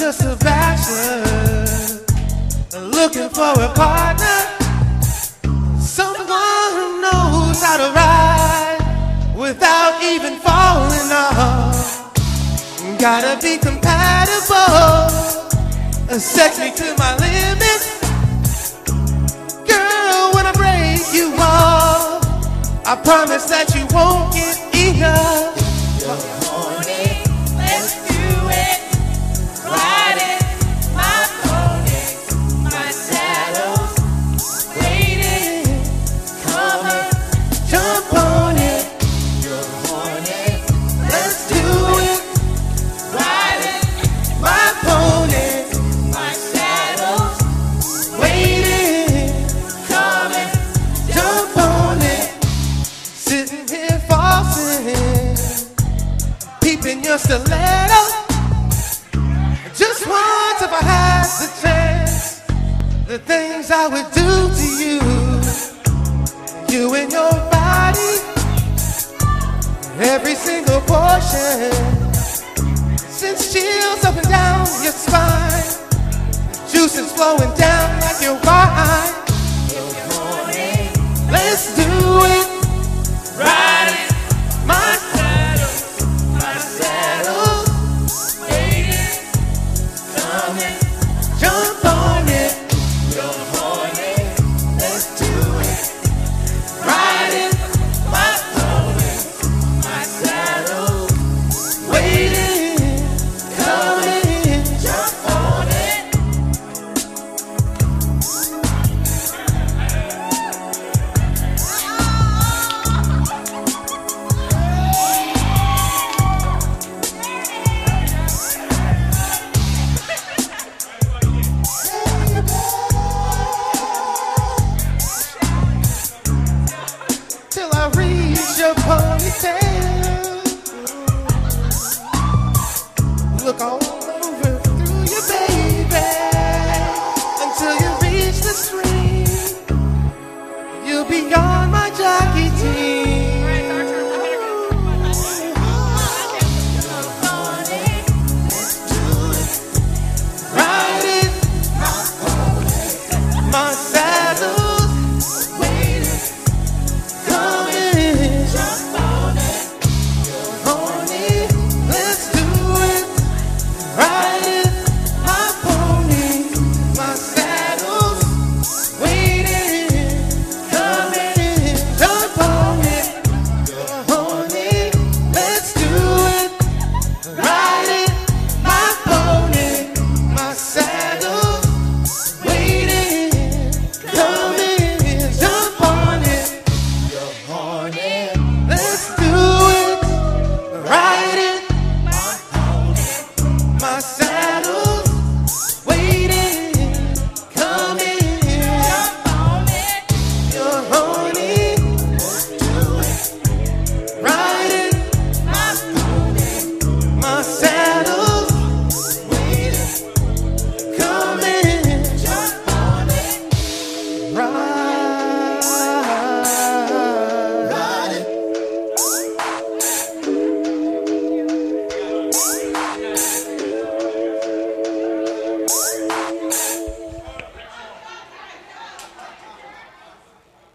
just a bachelor, looking for a partner, someone who knows how to ride without even falling off. Gotta be compatible, sex me to my limits. Girl, when I break you off, I promise that you won't get enough. In your stiletto, just once if I had the chance, the things I would do to you, you and your body, every single portion, sends chills up and down your spine, juices flowing down like your wine. Let's do it, ride it, my jump on it, you're horny, let's do it, ride it, my pony, my saddle, waiting, coming, jump on it. Till I reach your ponytail. Look all